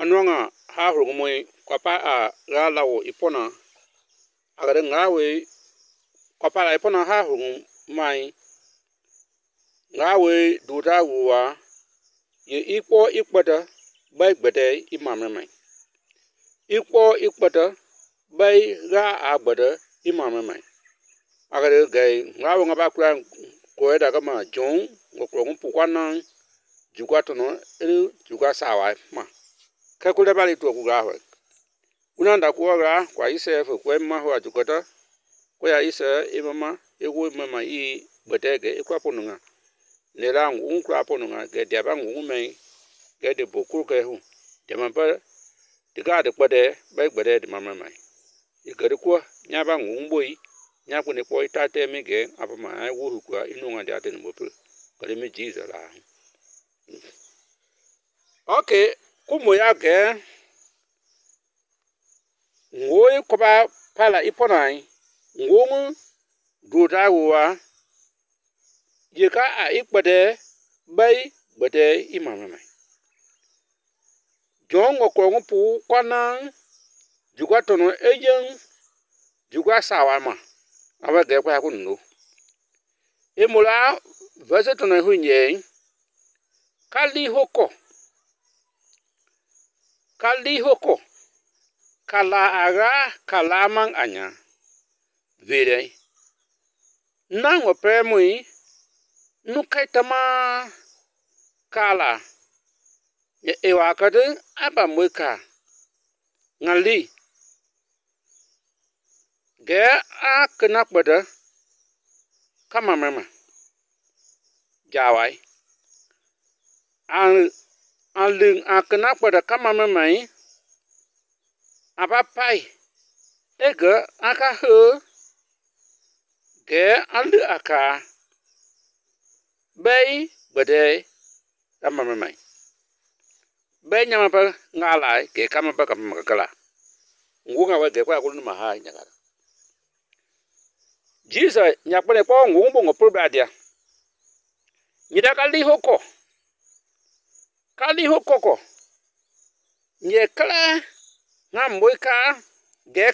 Anwanga ha hurumoi kwapa a galawo ipona agare ngawe kwapa la ipona ha hurum mai ngawe duta wuwa ye ikpo ikpata bai gbede imame mai ikpo ikpata bai ga agbede imame mai agare gai ngawe ngaba kula ko eda kama jong ngokro pukwana jugatono elu juga sawa ma kakule bali to kugawe unanda kuwaga kwa ise fo kwa maho ajukota kwa ya ise imama ewo mama i gbedege ikwaponunga nerangu unkraponunga ge diabangu mai ge de bokuru ke hu de mamba diga de gbede bai gbede de mama mai igere kwa nyabangu mboi nyaku ne ko itate mege apama ai wo hukwa inunga de aten mopul kale me Jesus la okay kumo ya ge ngoi koba pala iponai ngomu dudawa yeka a ikpade bai gbede imama mai jongo ko ngupu kwana jugatono ejen juga sawama awa ge kwa kunu emula verse tono hunye kali hoko kala aga kalamang anya vire nango premui nukaitama kala ye ewakade aba mweka ngali ge a kenakbada kama mama jawai aling a kenakbada kama mama aba pai ege aka he ge alu aka bei bade kama mama bei nyama pa ngalai ke kama pa kama kala ngunga wa ge kwa kulu ma ha nyagara Jesus nyakpone po ngumbo ngoprobadia nyida kali hoko ko nyekla ngamboika ge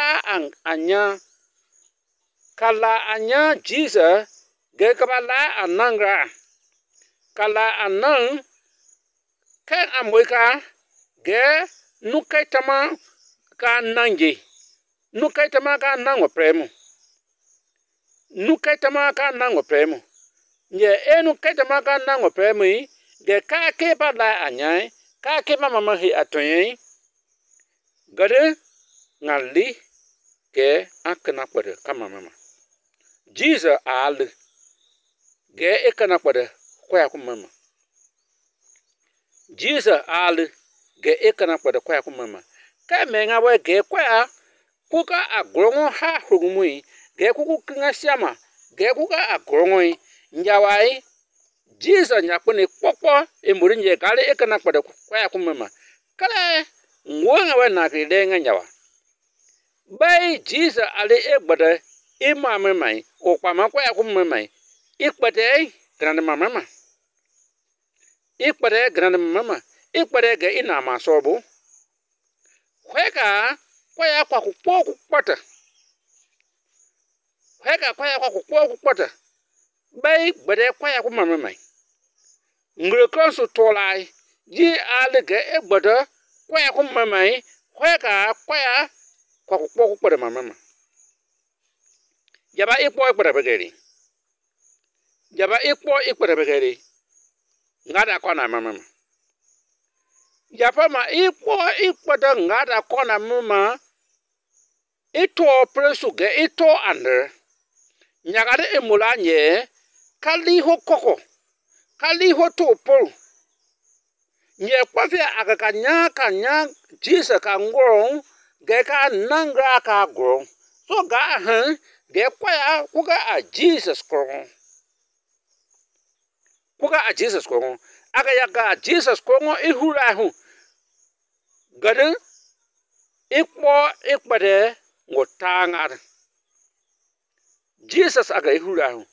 kala anya Jesus ge kabala anangra kala anang ke amboika ge nukaitama ka nanje nukaitama ka nango premu nukaitama ka nango premu ye nukaitama ka nango premu ge ka ke bala anya ka ke mama hi atoyin gade ngali ke akana kwade kama mama Jesus al ge ekana kwade kwa ku mama Jesus al ge ekana kwade kwa ku mama ka menga we ge kwa kuka agrongo ha hurumui ge kuku kinga siama ge kuka agrongo njawai Jesus nyakone popo emuri nje kale ekana kwade kwa ku mama kala ngwanga we na kidenga nyawa bai Jesus ale egbade imame mai okpama kwa ya kuma mai ikpade grande mama ikpade grande mama ikpade ga ina masobu kweka kwa ya kwa kupoku pata kweka kwa ya kwa kupoku pata bai gbade kwa ya kuma mai ngre konsu tolai ji ale ga egbade kwa ya kuma mai kweka kwa ya kwa kupoku pata mama Jaba ikpo ikpere begeri ngada kona mama japa ma ikpo ikpada ngada kona mama ito presu ge ito andre nyagade emulanye kali ho topo nye kwafi akakanya kanya Jesus ka ngorong ge ka nangra ka grong so ga han ge kwaya kuga a Jesus kongo aga ya ga Jesus kongo ihura hu gade ikpo ikpade ngotangar Jesus aga ihura hu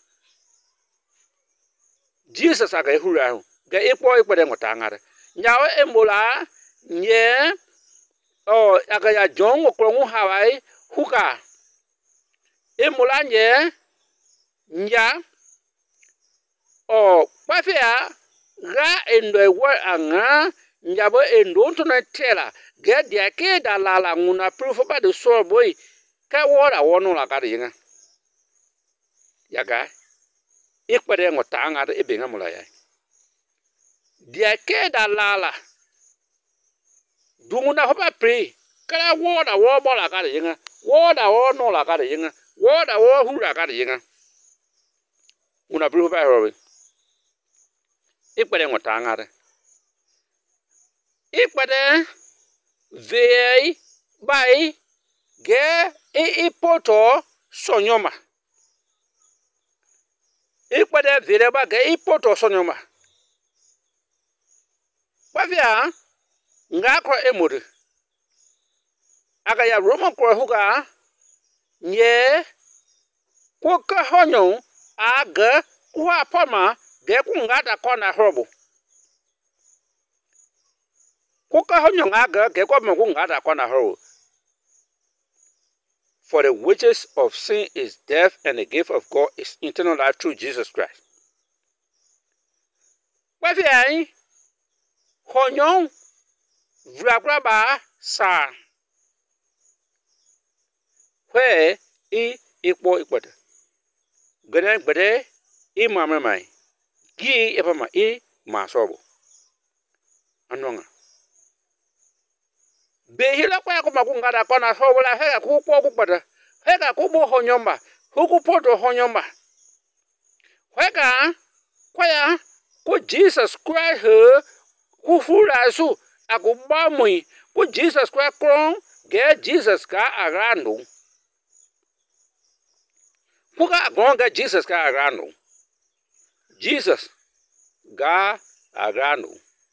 ga ikpo ikpade ngotangar nyawe embola nye aga ya John okrongu hawai huka emula nye nya pafia ga endo wa anga nyabo endo ntona tela ge dia ke da la nguna proof ba de so boy ka wora wono la ka dinga yaga ikpere ngota nga de ebenga mula ya dia ke da la dunguna hoba pri kala wora wo bola ka dinga woda wo no la ka dinga woda wo hu la ka dinga una proof ba ro ikpere ngota nga de ikpere vei bai ge ipoto sonyoma ikpere vere ba ge ipoto sonyoma bavia nga ko emudu aga ya roman ko huga nye ko ka honyo aga kwa pama ge ku ngada ko na hobo kuka honyo ngaga ge kwa mo ngada ko na hobo. For the wages of sin is death, and the gift of God is eternal life through Jesus Christ. Wafiai honyo vragraba sa where ikpo ikpot gede I mama mai gi epama ma sobo anonga be hila kwa ko makungada kona sobo la hega ku po ku pada hega ku bo honyomba huku poto honyomba hega kwaya ku Jesus Christ ku fura su akuba mui ku Jesus Christ kron ge Jesus ka agrando kuka gonga Jesus ka agrando Jesus ga agrando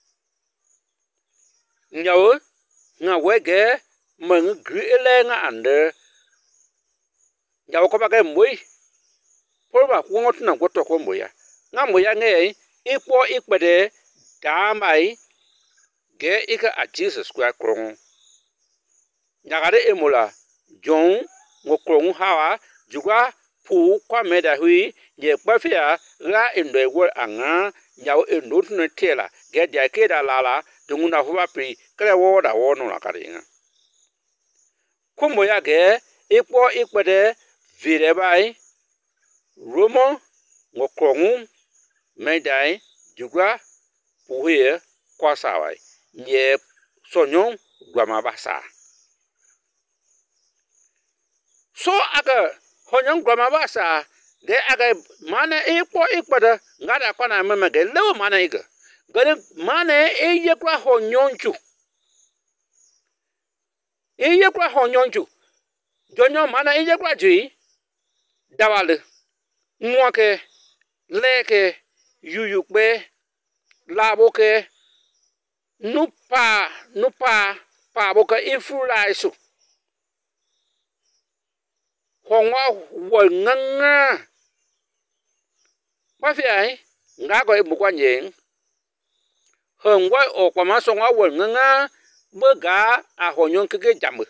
nyawo nga wege mang grile nga ande nyawo ko baga moy porba ku ngotu na goto ko moya nga moya nge ipo ikpede damai ge ika a Jesus kwa kron nyagare emula John ngokron hawa jugwa pu kwa meda hui ye kwafia la endo wor anga nyawo endo tuna tela ge dia keda lala dunguna huwa pri kale woda wono la karinga kumo ya ge ipo ikpede vire bai romo ngokron medai jugwa pu he kwa sawai ye sonyo gwama basa so aga honyon gwama basa de aga mana ipo ikpada ngada kwana mama ge lewo mana iga gade mana eye kwa honyonchu jonyo mana eye kwa ji dawale nwoke leke yuyukbe laboke nupa pa boka ifulaisu hongwa wonganga wafiai ngago ibukwanjeng hongwa okwama songwa wonganga bega ahonyon keke jamu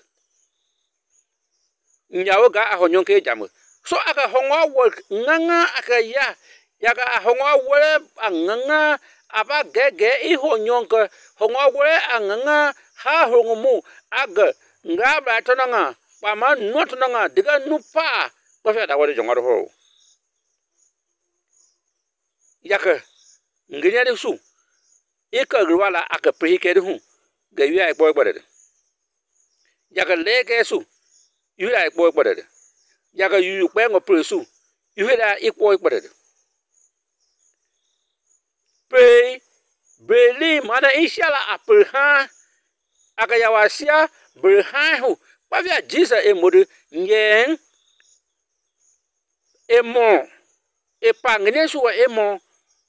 nyawo ga ahonyon keke jamu so aka hongwa wonganga aka yaga ahongwa wore anganga aba gege ihonyon ka hongwa wore anganga ha hongumu aga ngabra tonanga pama not nanga diga nupa ko fe da wori jongaro ho yaka nginya de su ika gwala aka prike de hu ga yu ai boy bodade yaka leke su yu ai boy bodade yaka yu pe ngo presu yu da ikwo bodade pe beli mana inshallah apha aka yawasia berhahu Pavia Jesus emodu nyen emo epangne suwa emo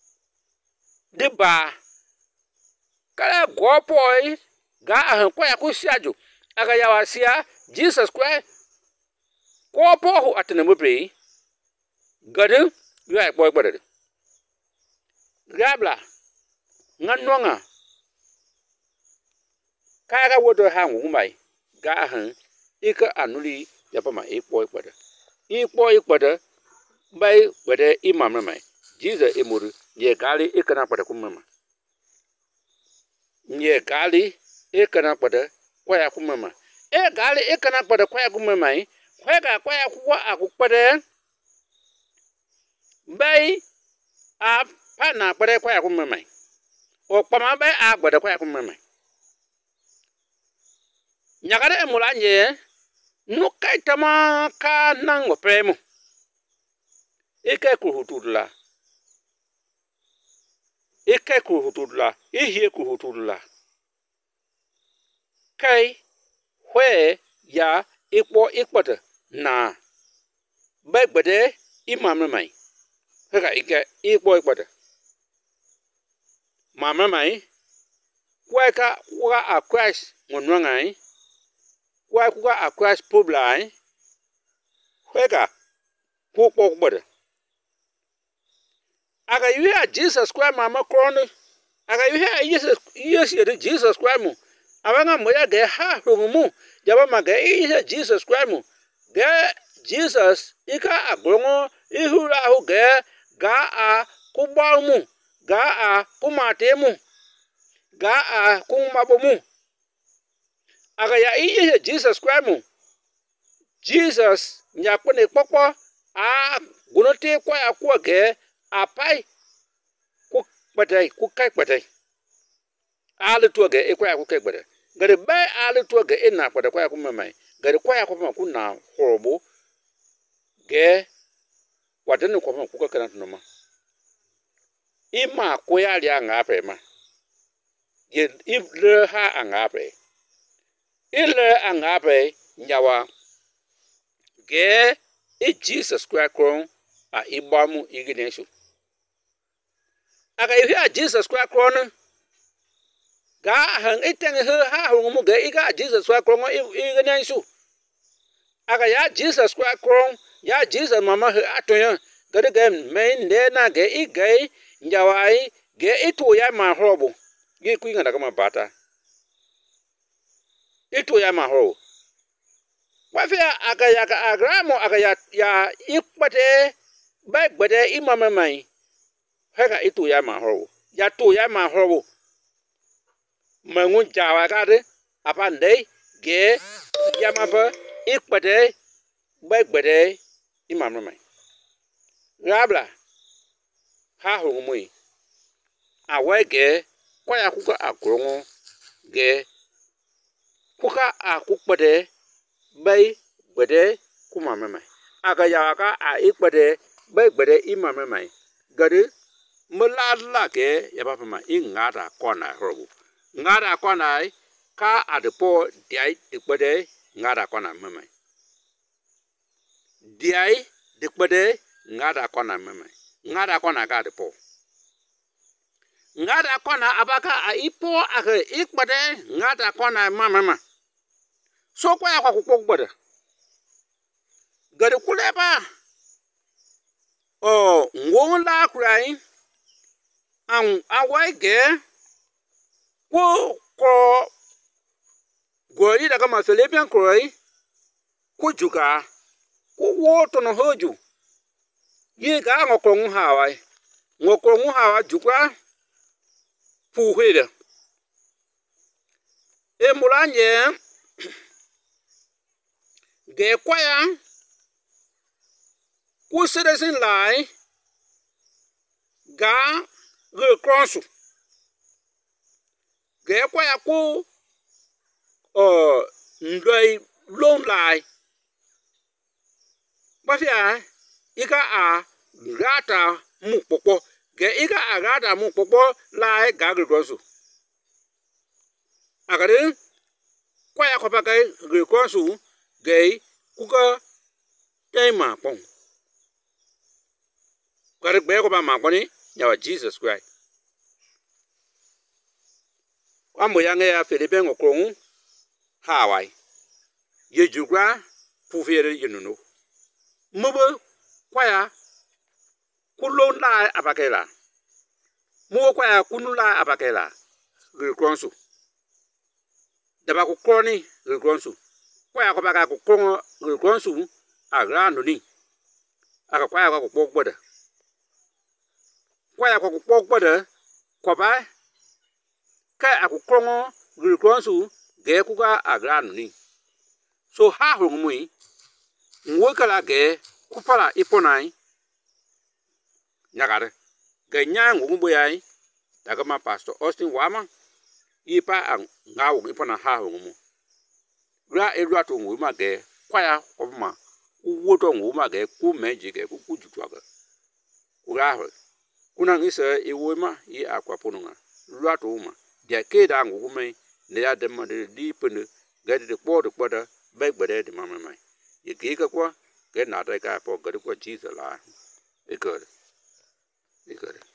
deba kala gopoi ga ahan kwa yakusiajo aga yawasia Jesus Christ kopo hu atene mopre gadu ya boy bodade gabla nganwanga kaga wodo ha ngumai ga han ika anuli yapama ikpo ikpada bai wede imam mai Jesus emuru ye gali ikana pada kumama ye gali ikana pada kwaya kumama e gali ikana pada kwaya kumama kwega kwaya kuwa akupada bai a pana pada kwaya kumama o pama bai a gbada kwaya kumama nyagare emula nye nukai tama ka nango premu ike kuhutudla ihie kuhutudla kai hwe ya ikpo ikpata na begbede imamai hega ike ikpo ikpata mamai kweka kwa a Christ ngonwangai kwa a Christ public hega kukpo ikpata aga yuha Jesus Christ mama kroni aga yuha yes Jesus Christ mu abanga moya ge ha hungumu jaba maga Jesus Christ mu ge Jesus ika agbongo ihura hu ge ga a kubamu ga a kumatemu ga a kumabomu aga ya Jesus Christ mu Jesus nyakone popo a gunote kwa ya kwa ge apai ku patai ku kai patai ale tuage e kwa ku kai gbada gare bai ale tuage ina kwada kwa ku mamai gare kwa ku ma ku na horobo ge wadanu ko ma ku ka kana tunoma ima ko ya ri anga pe ma ye ile ha anga pe ile anga pe nyawa ge e Jesus Christ kron a ibamu igidensu aga ihia Jesus Christ kron ga han iteng ha hungu ga iga Jesus Christ kron igidensu aga ya Jesus Christ kron ya Jesus mama atonya gade ga main de na ga igai njawai ga itu ya ma hrobo gi kuinga daga ma bata itu ya ma hrobo wafia aga ya ga agramo aga ya ikpate bai gbede imama mai hega itu ya ma hrobo ya to ya ma hrobo mangun jawa gade apande ge ya ma ba ikpate bai gbede imama mai rabla ha hungumui awege kwaya kuka agrongo ge kuka akukpade bai gbede kumama mai aga ya ka a ikpade bai gbede imama mai gade mulala ke yaba pama ingara kona hrobu ngara kona ka adepo diai ikpade ngara kona mamai diai dikpade ngara kona mamai ngara kona ka adepo ngara kona abaka a ipo ake ikpade ngara kona mama so kwa ya kwa kukpode gade kuleba ngonla kurai an awage ko gori daga masalebian kurai ko juga ko woto no hoju ye ga ngokron hawa juga puhede e mulanye ge kwaya ku citizen lai ga recross ge kwaya ku ndoi long lai bafia ika a gata mu popo ge ika a gata mu popo lai ga recross agare kwaya ko pa ga recross ge kuka tema pon gare gbe ko ba ma poni yawa Jesus Christ ambo yange ya Philippe ngokron hawai ye jugwa pufere yenuno mubo kwaya kulonda abakela mubo kwaya kunula abakela recross da ba ko kroni gronsu kwa ya ko ba ka ko kron gronsu agra no ni aka kwa ya ko pok boda kwa ya ko pok boda ko ba ka aku kron gronsu ge ku ga agra no ni so ha hu mui nwo kala ge ku pala iponai nyagare ge nya ngu bo yai daga ma pastor Austin Wama ipa ang ngawo ipona ha hu mu ra elwa to ngu ma ge kwaya ofuma uwo to ngu ma ge ku meji ge ku jutwa ga ura ho kuna ngisa iwo ma yi akwa ponunga lwa to ma dia ke da ngu me ne ya de ma de di pene ge de po da ba gbede de ma mai ye ge ka kwa ge na da ka po ge ko Jesus la e good